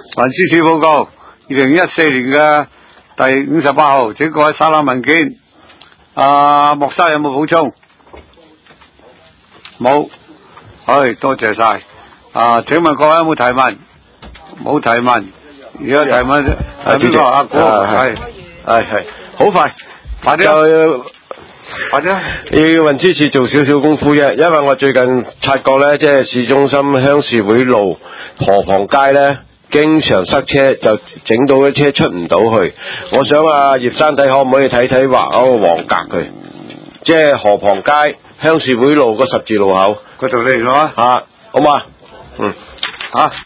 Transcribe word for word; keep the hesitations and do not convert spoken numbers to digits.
環知識報告，二零一四年嘅第五十八號，請各位省覽文件。啊，莫生有冇補充？冇。唉，多謝晒。啊，請問各位有冇提問？冇提問。而家提問， 啊，主席， 阿哥係係係，好快， 快啲，快啲， 要運輸署做少少功夫啫，因為我最近察覺咧，即係市中心鄉事會路河旁街咧，經常塞車，就整到啲車出唔到去。我想啊，葉生睇可唔可以睇睇畫嗰個黃格佢，即係河旁街鄉事會路個十字路口嗰度嚟咗啊， 好嘛？嗯， 嚇。